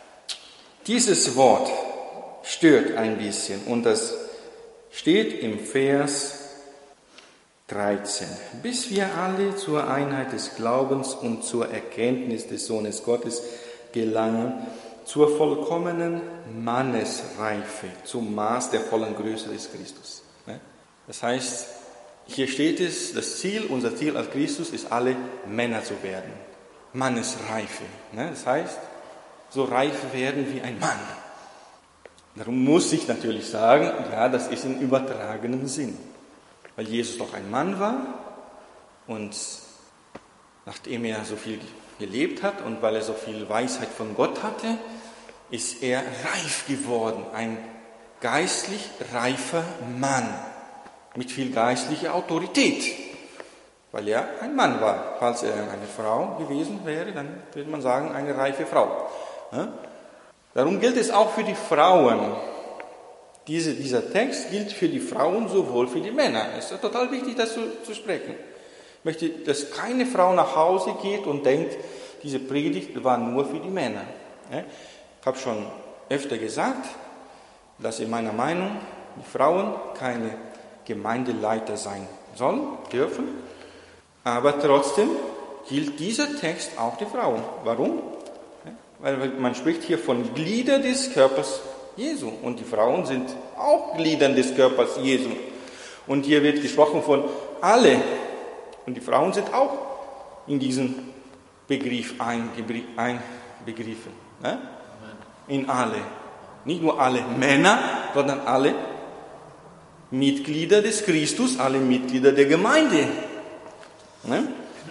Dieses Wort stört ein bisschen und das steht im Vers dreizehn. Bis wir alle zur Einheit des Glaubens und zur Erkenntnis des Sohnes Gottes gelangen, zur vollkommenen Mannesreife, zum Maß der vollen Größe des Christus. Das heißt, hier steht es, das Ziel, unser Ziel als Christus ist, alle Männer zu werden. Mannesreife. Das heißt, so reif werden wie ein Mann. Darum muss ich natürlich sagen, ja, das ist im übertragenen Sinn. Weil Jesus doch ein Mann war und nachdem er so viel gelebt hat und weil er so viel Weisheit von Gott hatte, ist er reif geworden, ein geistlich reifer Mann mit viel geistlicher Autorität, weil er ein Mann war. Falls er eine Frau gewesen wäre, dann würde man sagen, eine reife Frau. Ja? Darum gilt es auch für die Frauen. Diese, dieser Text gilt für die Frauen sowohl für die Männer. Es ist total wichtig, das zu, zu sprechen. Ich möchte, dass keine Frau nach Hause geht und denkt, diese Predigt war nur für die Männer. Ich habe schon öfter gesagt, dass in meiner Meinung die Frauen keine Gemeindeleiter sein sollen, dürfen. Aber trotzdem gilt dieser Text auch die Frauen. Warum? Weil man spricht hier von Glieder des Körpers Jesu. Und die Frauen sind auch Gliedern des Körpers Jesu. Und hier wird gesprochen von alle. Und die Frauen sind auch in diesen Begriff einbegriffen. Ne? In alle. Nicht nur alle Männer, sondern alle Mitglieder des Christus, alle Mitglieder der Gemeinde. Ne?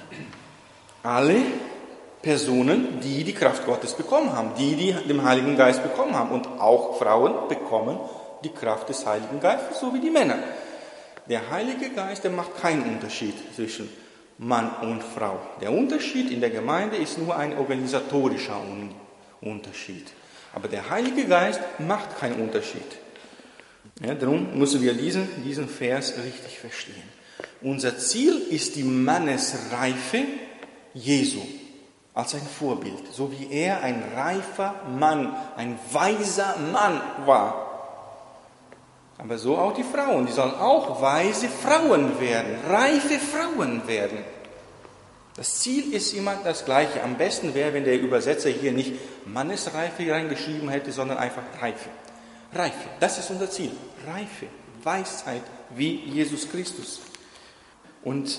Alle Personen, die die Kraft Gottes bekommen haben, die, die den Heiligen Geist bekommen haben. Und auch Frauen bekommen die Kraft des Heiligen Geistes, so wie die Männer. Der Heilige Geist, der macht keinen Unterschied zwischen Mann und Frau. Der Unterschied in der Gemeinde ist nur ein organisatorischer Unterschied. Aber der Heilige Geist macht keinen Unterschied. Ja, darum müssen wir diesen, diesen Vers richtig verstehen. Unser Ziel ist die Mannesreife Jesu. Als ein Vorbild, so wie er ein reifer Mann, ein weiser Mann war. Aber so auch die Frauen, die sollen auch weise Frauen werden, reife Frauen werden. Das Ziel ist immer das Gleiche. Am besten wäre, wenn der Übersetzer hier nicht Mannesreife reingeschrieben hätte, sondern einfach Reife. Reife, das ist unser Ziel. Reife, Weisheit wie Jesus Christus. Und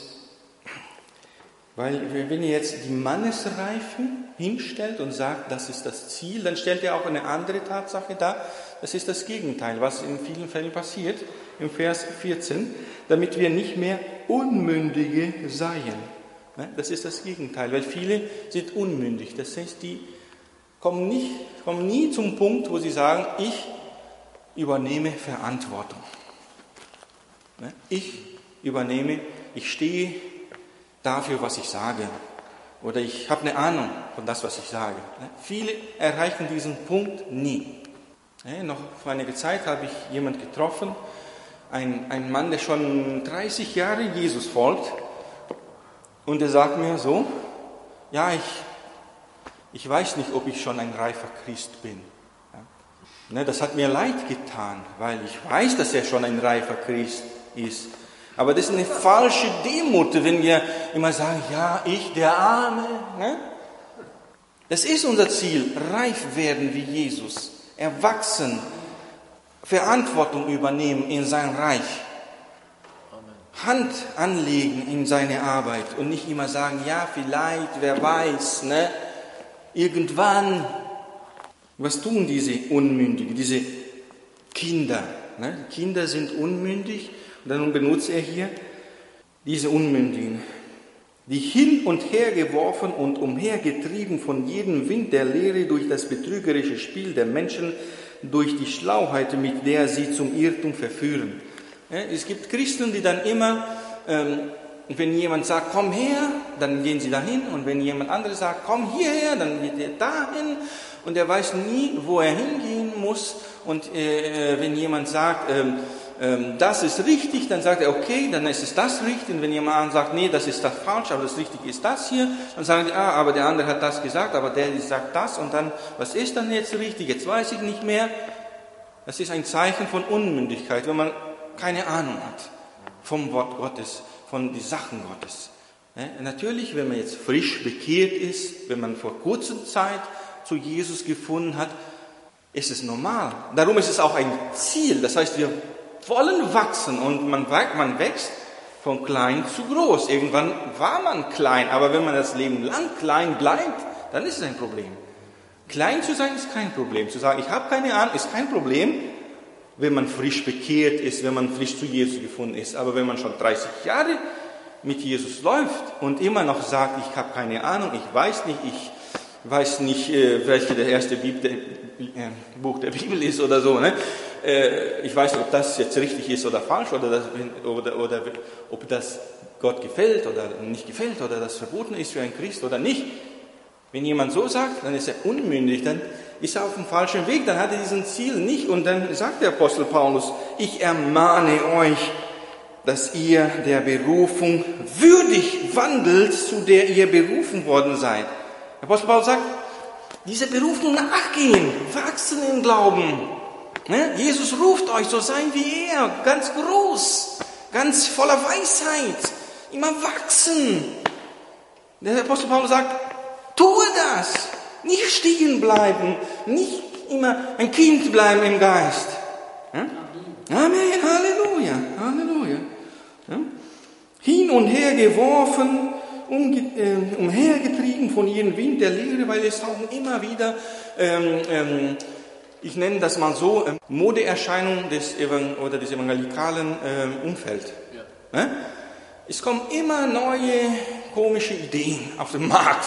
weil wenn ihr jetzt die Mannesreife hinstellt und sagt, das ist das Ziel, dann stellt er auch eine andere Tatsache dar. Das ist das Gegenteil, was in vielen Fällen passiert, im Vers vierzehn, damit wir nicht mehr Unmündige seien. Das ist das Gegenteil, weil viele sind unmündig. Das heißt, die kommen, nicht, kommen nie zum Punkt, wo sie sagen, ich übernehme Verantwortung. Ich übernehme, ich stehe dafür, was ich sage. Oder ich habe eine Ahnung von das, was ich sage. Viele erreichen diesen Punkt nie. Noch vor einiger Zeit habe ich jemanden getroffen, ein, ein Mann, der schon dreißig Jahre Jesus folgt. Und er sagt mir so, ja, ich, ich weiß nicht, ob ich schon ein reifer Christ bin. Das hat mir leid getan, weil ich weiß, dass er schon ein reifer Christ ist. Aber das ist eine falsche Demut, wenn wir immer sagen, ja, ich, der Arme. Ne? Das ist unser Ziel, reif werden wie Jesus, erwachsen, Verantwortung übernehmen in sein Reich, Hand anlegen in seine Arbeit und nicht immer sagen, ja, vielleicht, wer weiß, ne? Irgendwann. Was tun diese Unmündigen, diese Kinder Ne? Die Kinder sind unmündig. Und dann benutzt er hier diese Unmündigen, die hin und her geworfen und umhergetrieben von jedem Wind der Lehre durch das betrügerische Spiel der Menschen, durch die Schlauheit, mit der sie zum Irrtum verführen. Ja, es gibt Christen, die dann immer, ähm, wenn jemand sagt, komm her, dann gehen sie dahin. Und wenn jemand anderes sagt, komm hierher, dann geht er dahin. Und er weiß nie, wo er hingehen muss. Und äh, wenn jemand sagt, ähm, ähm, das ist richtig, dann sagt er, okay, dann ist es das richtig. Und wenn jemand sagt, nee, das ist das falsch, aber das Richtige ist das hier, dann sagen die, ah, aber der andere hat das gesagt, aber der sagt das. Und dann, was ist dann jetzt richtig? Jetzt weiß ich nicht mehr. Das ist ein Zeichen von Unmündigkeit, wenn man keine Ahnung hat vom Wort Gottes, von den Sachen Gottes. Ja, natürlich, wenn man jetzt frisch bekehrt ist, wenn man vor kurzer Zeit zu Jesus gefunden hat, ist es normal. Darum ist es auch ein Ziel. Das heißt, wir wollen wachsen und man, man wächst von klein zu groß. Irgendwann war man klein, aber wenn man das Leben lang klein bleibt, dann ist es ein Problem. Klein zu sein ist kein Problem. Zu sagen, ich habe keine Ahnung, ist kein Problem, wenn man frisch bekehrt ist, wenn man frisch zu Jesus gefunden ist. Aber wenn man schon dreißig Jahre mit Jesus läuft und immer noch sagt, ich habe keine Ahnung, ich weiß nicht, ich weiß nicht, welches der erste Buch der Bibel ist oder so. Ne? Ich weiß nicht, ob das jetzt richtig ist oder falsch oder, das, oder, oder ob das Gott gefällt oder nicht gefällt oder das verboten ist für einen Christ oder nicht. Wenn jemand so sagt, dann ist er unmündig, dann ist er auf dem falschen Weg, dann hat er diesen Ziel nicht. Und dann sagt der Apostel Paulus, ich ermahne euch, dass ihr der Berufung würdig wandelt, zu der ihr berufen worden seid. Der Apostel Paulus sagt, diese Berufung nachgehen, wachsen im Glauben. Ne? Jesus ruft euch, so sein wie er, ganz groß, ganz voller Weisheit, immer wachsen. Der Apostel Paulus sagt, tue das, nicht stehen bleiben, nicht immer ein Kind bleiben im Geist. Ja? Amen, Halleluja, Halleluja. Ja? Hin und her geworfen, umge äh, umhergetrieben von jedem Wind der Lehre, weil es tauchen immer wieder, ähm, ähm, ich nenne das mal so, ähm, Modeerscheinungen des, Evang oder des evangelikalen ähm, Umfelds. Ja? Ja? Es kommen immer neue komische Ideen auf den Markt.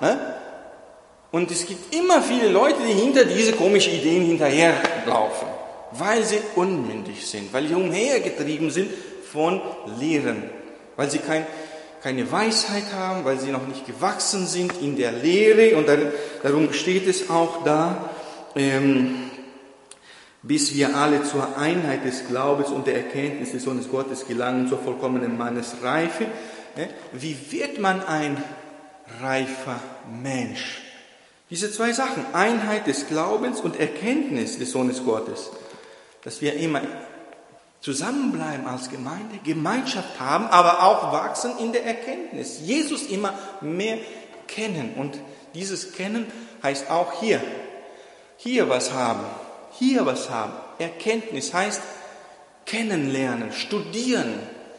Und es gibt immer viele Leute, die hinter diese komischen Ideen hinterherlaufen, weil sie unmündig sind, weil sie umhergetrieben sind von Lehren, weil sie kein, keine Weisheit haben, weil sie noch nicht gewachsen sind in der Lehre. Und dann, darum steht es auch da, ähm, bis wir alle zur Einheit des Glaubens und der Erkenntnis des Sohnes Gottes gelangen, zur vollkommenen Mannesreife. Wie wird man ein reifer Mensch? Diese zwei Sachen, Einheit des Glaubens und Erkenntnis des Sohnes Gottes, dass wir immer zusammenbleiben als Gemeinde, Gemeinschaft haben, aber auch wachsen in der Erkenntnis. Jesus immer mehr kennen. Und dieses Kennen heißt auch hier, hier was haben, hier was haben. Erkenntnis heißt kennenlernen, studieren,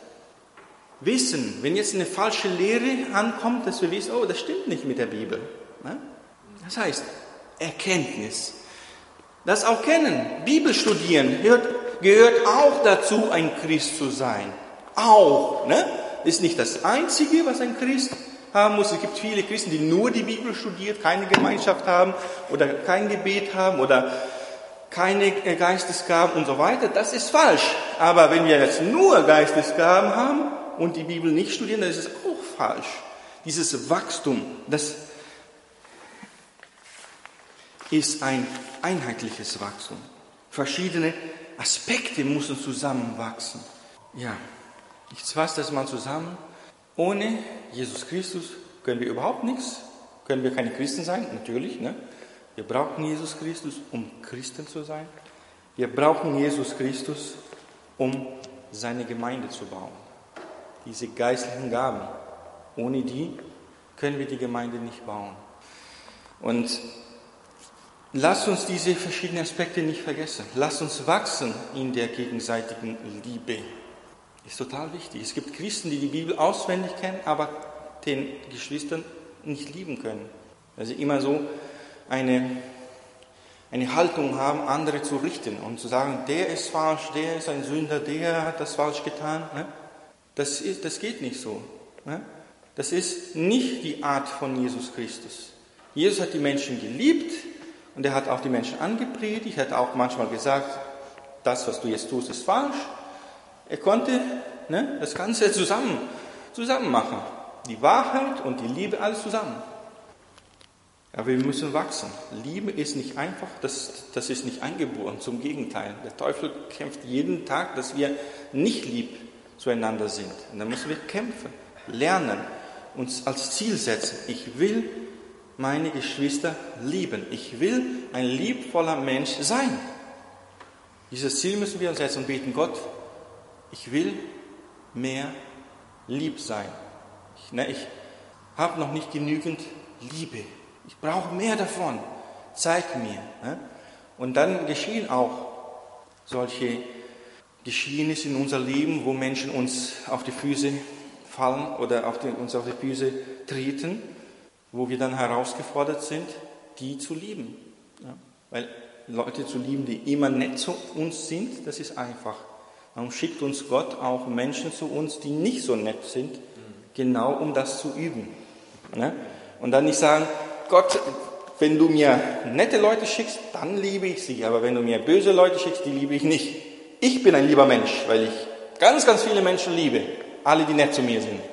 wissen. Wenn jetzt eine falsche Lehre ankommt, dass wir wissen, oh, das stimmt nicht mit der Bibel. Das heißt Erkenntnis. Das auch kennen, Bibel studieren, gehört, gehört auch dazu, ein Christ zu sein. Auch, ne? Ist nicht das Einzige, was ein Christ haben muss. Es gibt viele Christen, die nur die Bibel studiert, keine Gemeinschaft haben oder kein Gebet haben oder keine Geistesgaben und so weiter. Das ist falsch. Aber wenn wir jetzt nur Geistesgaben haben und die Bibel nicht studieren, dann ist es auch falsch. Dieses Wachstum, das ist ein einheitliches Wachstum. Verschiedene Aspekte müssen zusammenwachsen. Ja, ich fasse das mal zusammen. Ohne Jesus Christus können wir überhaupt nichts. Können wir keine Christen sein? Natürlich, ne? Wir brauchen Jesus Christus, um Christen zu sein. Wir brauchen Jesus Christus, um seine Gemeinde zu bauen. Diese geistlichen Gaben. Ohne die können wir die Gemeinde nicht bauen. Und lasst uns diese verschiedenen Aspekte nicht vergessen. Lasst uns wachsen in der gegenseitigen Liebe. Ist total wichtig. Es gibt Christen, die die Bibel auswendig kennen, aber den Geschwistern nicht lieben können. Weil sie immer so eine eine Haltung haben, andere zu richten und zu sagen, der ist falsch, der ist ein Sünder, der hat das falsch getan. Ne? Das, ist, das geht nicht so. Ne? Das ist nicht die Art von Jesus Christus. Jesus hat die Menschen geliebt und er hat auch die Menschen angepredigt, er hat auch manchmal gesagt, das, was du jetzt tust, ist falsch. Er konnte ne, das Ganze zusammen, zusammen machen. Die Wahrheit und die Liebe, alles zusammen. Aber wir müssen wachsen. Liebe ist nicht einfach, das, das ist nicht eingeboren, zum Gegenteil. Der Teufel kämpft jeden Tag, dass wir nicht lieb zueinander sind. Und dann müssen wir kämpfen, lernen, uns als Ziel setzen. Ich will meine Geschwister lieben. Ich will ein liebvoller Mensch sein. Dieses Ziel müssen wir uns setzen und beten, Gott, ich will mehr lieb sein. Ich, ne, ich habe noch nicht genügend Liebe. Ich brauche mehr davon. Zeig mir. Ne? Und dann geschehen auch solche Geschehnisse in unser Leben, wo Menschen uns auf die Füße fallen oder auf die, uns auf die Füße treten, wo wir dann herausgefordert sind, die zu lieben. Ja? Weil Leute zu lieben, die immer nett zu uns sind, das ist einfach. Darum schickt uns Gott auch Menschen zu uns, die nicht so nett sind, genau um das zu üben. Ne? Und dann nicht sagen, Gott, wenn du mir nette Leute schickst, dann liebe ich sie. Aber wenn du mir böse Leute schickst, die liebe ich nicht. Ich bin ein lieber Mensch, weil ich ganz, ganz viele Menschen liebe. Alle, die nett zu mir sind.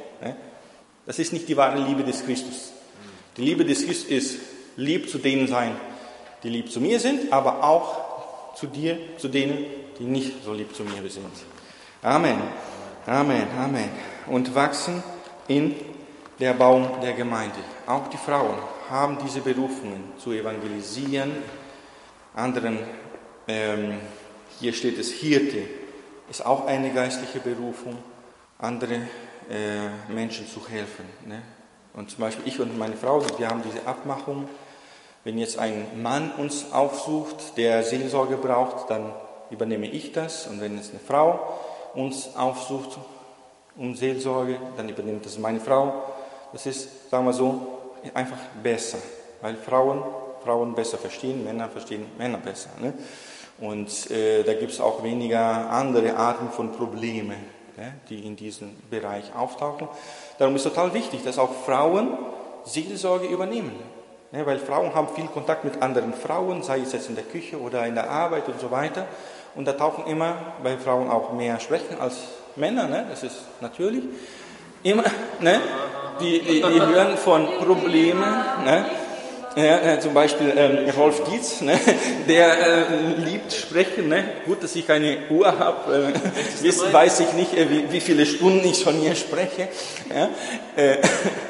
Das ist nicht die wahre Liebe des Christus. Die Liebe des Christus ist, lieb zu denen sein, die lieb zu mir sind, aber auch zu dir, zu denen, die nicht so lieb zu mir sind. Amen. Amen. Amen. Und wachsen in der Baum der Gemeinde. Auch die Frauen haben diese Berufungen zu evangelisieren, anderen, ähm, hier steht es Hirte, ist auch eine geistliche Berufung, andere äh, Menschen zu helfen. Ne? Und zum Beispiel ich und meine Frau, wir haben diese Abmachung, wenn jetzt ein Mann uns aufsucht, der Seelsorge braucht, dann übernehme ich das. Und wenn jetzt eine Frau uns aufsucht um Seelsorge, dann übernimmt das meine Frau. Das ist, sagen wir so, einfach besser, weil Frauen Frauen besser verstehen, Männer verstehen Männer besser. Ne? Und äh, da gibt es auch weniger andere Arten von Problemen, ne, die in diesem Bereich auftauchen. Darum ist total wichtig, dass auch Frauen Seelsorge übernehmen. Ne? Weil Frauen haben viel Kontakt mit anderen Frauen, sei es jetzt in der Küche oder in der Arbeit und so weiter. Und da tauchen immer bei Frauen auch mehr Sprechen als Männer, ne? Das ist natürlich. Immer, ne? Die, die, die hören von Problemen, ne? Ja, äh, zum Beispiel ähm, Rolf Dietz, ne? Der äh, liebt sprechen. Ne? Gut, dass ich keine Uhr habe, äh, wissen, weiß ich nicht, äh, wie, wie viele Stunden ich schon hier spreche. Ja? Äh,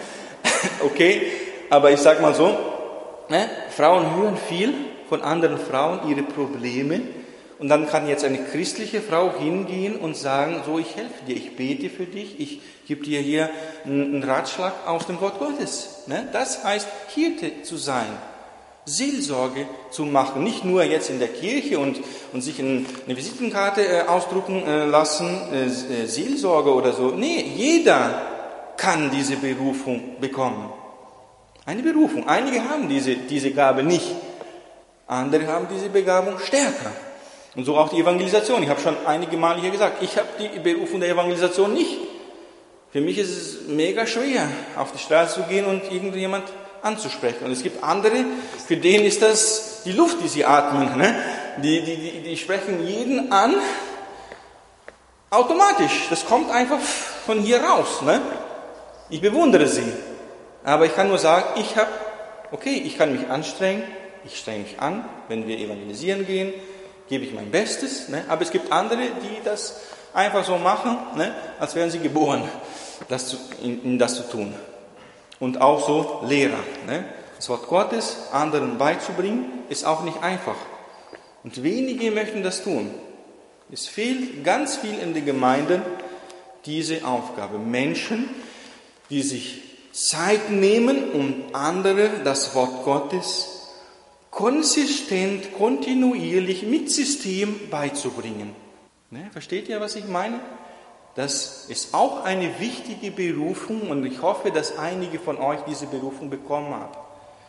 okay, aber ich sage mal so, ne? Frauen hören viel von anderen Frauen, ihre Probleme. Und dann kann jetzt eine christliche Frau hingehen und sagen, so, ich helfe dir, ich bete für dich, ich gebe dir hier einen Ratschlag aus dem Wort Gottes. Das heißt, Hirte zu sein, Seelsorge zu machen, nicht nur jetzt in der Kirche und, und sich eine Visitenkarte ausdrucken lassen, Seelsorge oder so. Nee, jeder kann diese Berufung bekommen. Eine Berufung. Einige haben diese, diese Gabe nicht, andere haben diese Begabung stärker. Und so auch die Evangelisation. Ich habe schon einige Male hier gesagt, ich habe die Berufung der Evangelisation nicht. Für mich ist es mega schwer, auf die Straße zu gehen und irgendjemand anzusprechen. Und es gibt andere, für denen ist das die Luft, die sie atmen. Ne? Die, die, die, die sprechen jeden an, automatisch. Das kommt einfach von hier raus. Ne? Ich bewundere sie. Aber ich kann nur sagen, ich habe, okay, ich kann mich anstrengen, ich strenge mich an, wenn wir evangelisieren gehen, gebe ich mein Bestes, ne? Aber es gibt andere, die das einfach so machen, ne? Als wären sie geboren, das zu, in, in das zu tun. Und auch so Lehrer. Ne? Das Wort Gottes anderen beizubringen, ist auch nicht einfach. Und wenige möchten das tun. Es fehlt ganz viel in den Gemeinden diese Aufgabe. Menschen, die sich Zeit nehmen, um andere das Wort Gottes konsistent, kontinuierlich mit System beizubringen. Ne, versteht ihr, was ich meine? Das ist auch eine wichtige Berufung und ich hoffe, dass einige von euch diese Berufung bekommen haben.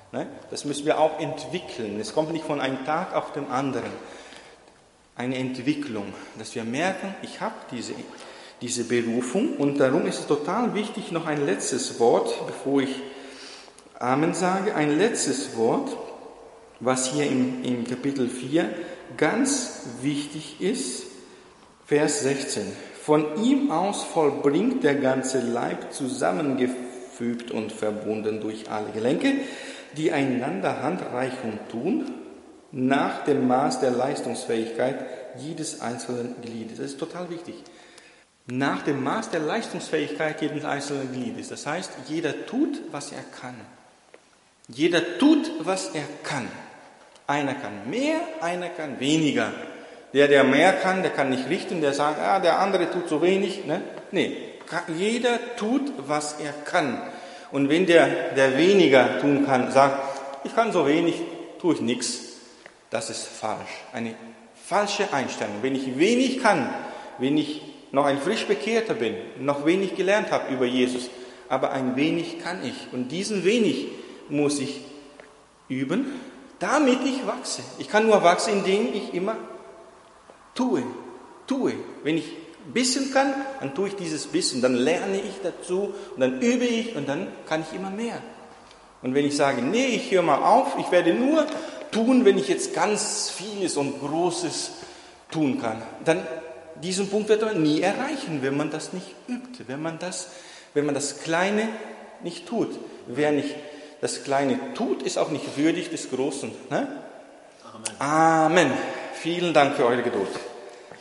Ne? Das müssen wir auch entwickeln. Es kommt nicht von einem Tag auf den anderen. Eine Entwicklung, dass wir merken, ich habe diese, diese Berufung, und darum ist es total wichtig, noch ein letztes Wort, bevor ich Amen sage, ein letztes Wort, was hier im, im Kapitel vier ganz wichtig ist, Vers sechzehn. Von ihm aus vollbringt der ganze Leib zusammengefügt und verbunden durch alle Gelenke, die einander Handreichung tun, nach dem Maß der Leistungsfähigkeit jedes einzelnen Gliedes. Das ist total wichtig. Nach dem Maß der Leistungsfähigkeit jedes einzelnen Gliedes. Das heißt, jeder tut, was er kann. Jeder tut, was er kann. Einer kann mehr, einer kann weniger. Der, der mehr kann, der kann nicht richten, der sagt, ah, der andere tut so wenig. Ne? Nee, jeder tut, was er kann. Und wenn der, der weniger tun kann, sagt, ich kann so wenig, tue ich nichts, das ist falsch. Eine falsche Einstellung. Wenn ich wenig kann, wenn ich noch ein frisch Bekehrter bin, noch wenig gelernt habe über Jesus, aber ein wenig kann ich. Und diesen wenig muss ich üben, damit ich wachse. Ich kann nur wachsen, indem ich immer tue, tue. Wenn ich ein bisschen kann, dann tue ich dieses bisschen, dann lerne ich dazu und dann übe ich und dann kann ich immer mehr. Und wenn ich sage, nee, ich höre mal auf, ich werde nur tun, wenn ich jetzt ganz vieles und Großes tun kann, dann diesen Punkt wird man nie erreichen, wenn man das nicht übt, wenn man das, wenn man das Kleine nicht tut. Wer nicht das Kleine tut, ist auch nicht würdig des Großen. Ne? Amen. Amen. Vielen Dank für eure Geduld.